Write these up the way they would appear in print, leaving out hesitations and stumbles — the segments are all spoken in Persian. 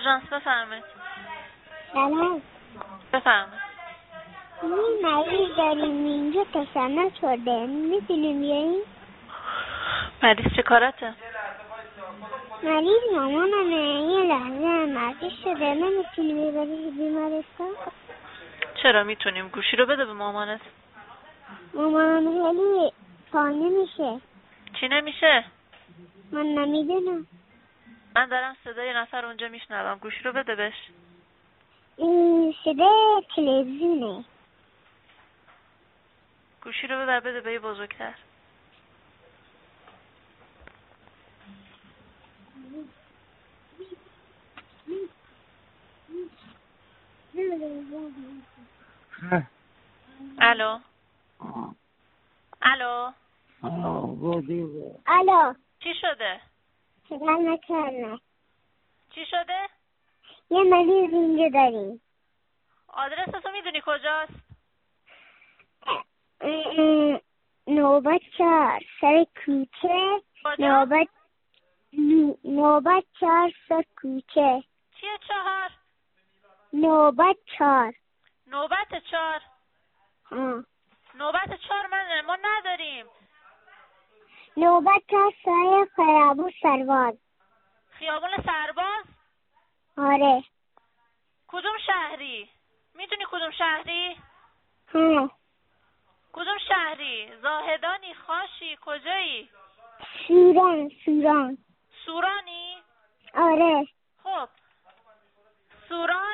اورژانس بفرمایید. سلام. بفرمایید. این مریض داریم اینجا تشنج شده، میتونیم بیاییم؟ مریض چه کارته؟ مریض مامانمه، یه لحظه مریض شده، نمیتونی ببری بیمارستان؟ چرا میتونیم. گوشی رو بده به مامانت. مامانم خیلی پا نمیشه. چی نمیشه؟ من نمیدونم. من دارم صدای نفر اونجا میشنوم. گوشی رو بده بهش. این صدای تلویزیونه. گوشی رو ببر بده به یه بزرگتر. الو. الو. الو. چی شده؟ صدا نکرده. چی شده؟ یه مریض اینجا داریم. آدرس تو میدونی کجاست؟ نوبت 4 سر کوچه. کجا؟ نوبت 4 سر کوچه. چیه 4؟ نوبت 4. نوبت 4. نوبت 4 ما نداریم. نوبت 4 سر خیابون سرباز. خیابون سرباز؟ آره. کدوم شهری؟ میدونی کدوم شهری؟ کدوم شهری؟ زاهدانی، خاشی، کجایی؟ سوران. سورانی؟ آره. خب سوران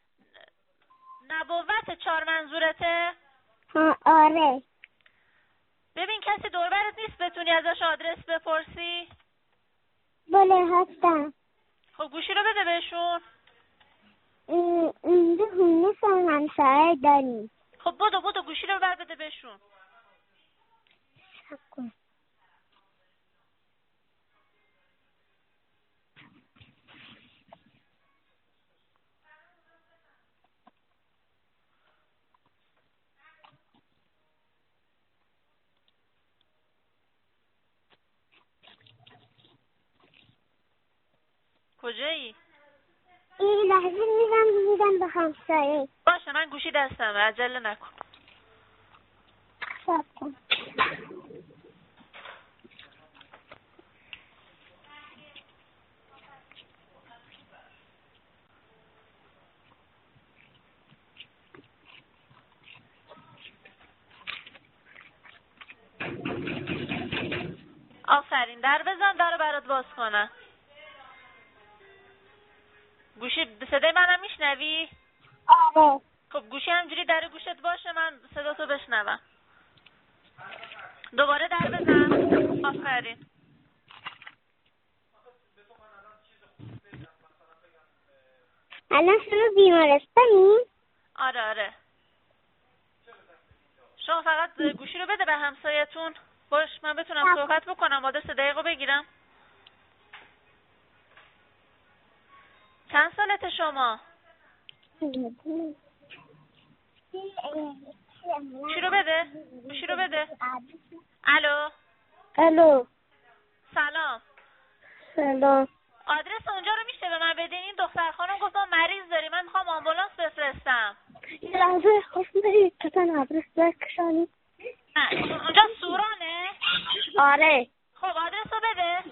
نبوت 4 منظورته؟ آره. ببین کسی دوربرت نیست بتونی ازش آدرس بپرسی؟ بله هستم. خب گوشی رو بده بهشون. اینجا هونه همسایه داریم. خب بدو گوشی رو بده بهشون. کجایی؟ این لحظه میدم به همسایه. باشه من گوشی دستمه، عجله نکن. صبر کن. آفرین، در بزن در برات باز کنم. گوشی صدای منم میشنوی؟ آره. خب گوشی همجوری در گوشت باشه من صدا تو بشنوم. دوباره در بزن. آفرین. الان شما بیمارستانی؟ آره. شما فقط گوشی رو بده به همسایتون. باش من بتونم صحبت بکنم. آدرس دقیقو بگیرم. چند سالته شما؟ گوشی رو بده. الو. سلام. آدرس اونجا رو میشه به من بدین؟ این دختر خانم گفت ما مریض داریم، من میخوام آمبولانس بفرستم. یه لحظه خوش میداری تتن آدرس بکشانی؟ اونجا سورانه؟ آره. خب آدرس رو بده.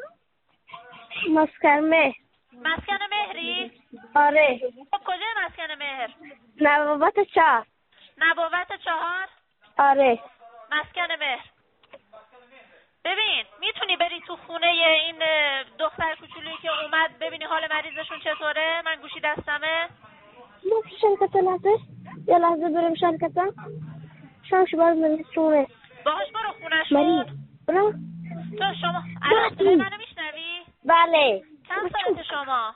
مسکن مهری؟ آره. خب کجای مسکن مهر؟ نبوت 4. نبوت 4؟ آره. مسکن مهر. ببین میتونی بری تو خونه این دختر کوچولویی که اومد ببینی حال مریضشون چطوره؟ من گوشی دستمه. ما في شركة العطش يلا برم شركة شامش برم من سوره باهاش برو خونه‌شون. برو. تو شما الان صدای منو میشنوی؟ بله. چند سالته شما؟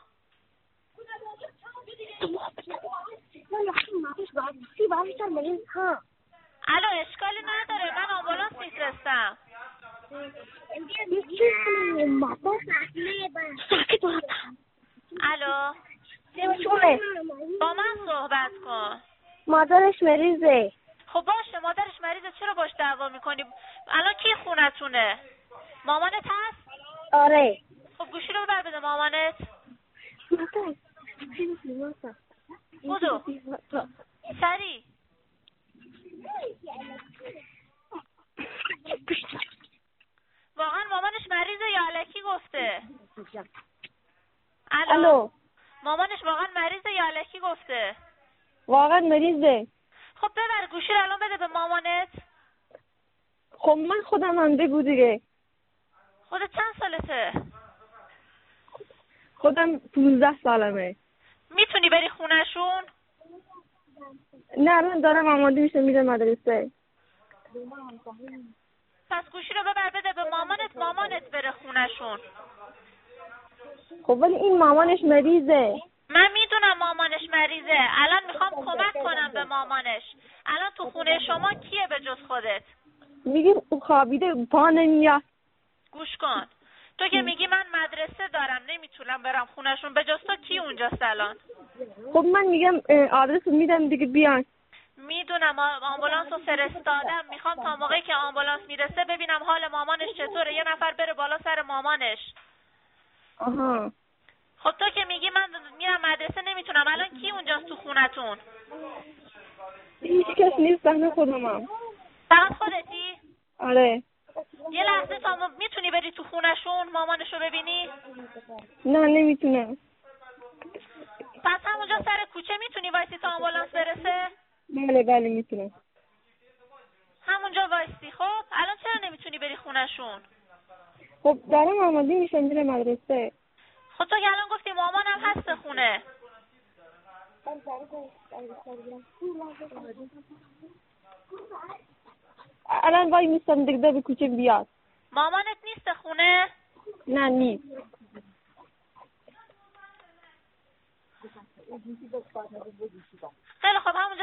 الو اشکالی نداره من آمبولانس میفرستم. الو با من صحبت کن. مادرش مریضه. خب باشه مادرش مریضه چرا باش دعوا میکنی؟ الان کی خونتونه؟ مامانت هست؟ آره. خب گوشی رو ببر بده مامانت. بودو سری واقعا مامانش مریضه یا الکی گفته؟ الو مامانش واقعا مریضه یا الکی گفته؟ واقعا مریضه. خب ببر گوشی رو الان بده به مامانت. خب من خودم هم بگو دیگه. خودت چند سالته؟ خودم 15 سالمه. میتونی بری خونهشون؟ نه الان دارم آماده میشه میره مدرسه. پس گوشی رو ببر بده به مامانت بره خونهشون. خب ولی این مامانش مریضه. من میدونم مامانش مریضه. الان میخوام کمک کنم به مامانش. الان تو خونه شما کیه به جز خودت؟ میگه او خوابیده پا نمیاد. گوش کن. تو که میگی من مدرسه دارم نمیتونم برم خونهشون، به جز تو کی اونجاست الان؟ خب من میگم آدرس میدم دیگه بیان. میدونم آمبولانس رو فرستادم. میخوام تا موقعی که آمبولانس میرسه ببینم حال مامانش چطوره. یه نفر بره بالا سر مامانش. آها. خب تو که میگی من میرم مدرسه نمیتونم، الان کی اونجاست تو خونتون؟ هیچ کس نیست، تنها خودمم. فقط خودتی؟ آره. یه لحظه تا میتونی بری تو خونشون مامانشو ببینی؟ نه نمیتونم. پس همونجا سر کوچه میتونی وایسی تا آمبولانس برسه؟ بله میتونم. همونجا وایسی. خب الان چرا نمیتونی بری خونشون؟ خب دارم آماده میشم میره مدرسه. خب تو که الان گفتی مامانم هست خونه. الان وای میستم دیگه به کوچه بیاد. مامانت نیست خونه؟ نه نیست. خیلی خب همونجا